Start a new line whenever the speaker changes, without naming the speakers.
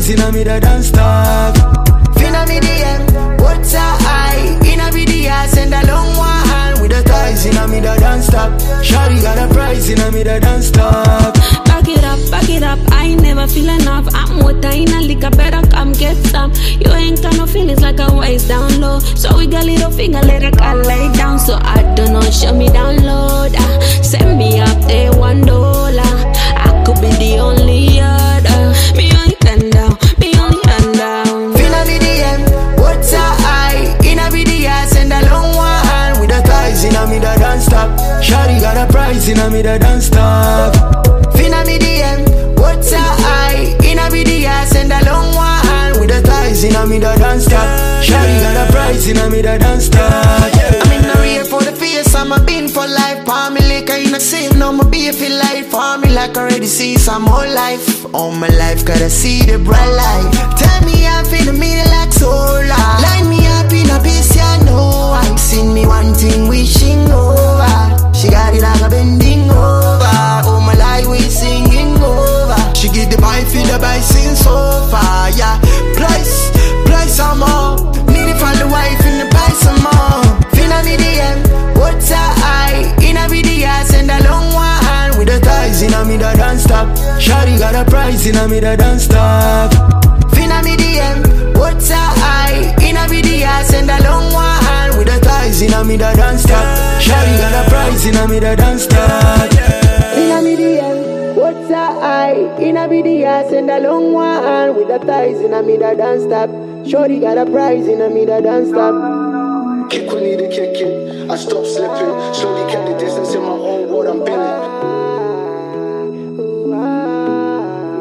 price in a me that don't stop.
Finna me DM, what's a eye? In a video, send a long one with the ties in a me that don't stop. Shawty got a price in a me that don't stop.
Back it up, I ain't never feel enough. I'm with her in a liquor, better come get some. You ain't got no feelings like a waist down low. So we got little finger, let her cut lay down. So I don't know, show me download. Send me up there $1. I could be the only other. Me only hand down, me only hand down.
Finna me DM, what's a eye? In a video, send a long one with the ties in a me that don't stop.
Shawty got a price in a me that don't stop.
Finna me DM, what's a eye? In a video, send a long one with the ties in a me that don't stop.
Shawty got a price in a me that don't stop.
I'm in the rear for the face, I'm a bin for life. Palm me liquor in the same, no my be feel life. For me like already see some whole life. All my life gotta see the bright light. Tell me I'm in the middle like solar. Line me up in a piece, you know. I've seen me one thing wishing over. She got it like a bending over. All my life we singing over. She get the vibe, feel the vibe since so far. Yeah, price some more. Need it for the wife in the buy some more. Finna me DM, what's a eye? In a video, send a long one with the ties in a me that don't stop.
Shawty got a price in a me that don't stop.
Finna me DM, what's a eye? In a video, send a long one with the ties in a me that don't stop.
Shawty got a price in a me that don't stop.
Finna me DM, what's a eye? In a video, send a long one with the ties in a me that don't stop. Shorty got a prize in a me that don't stop.
Kick when need to kick it. I stop slipping. Slowly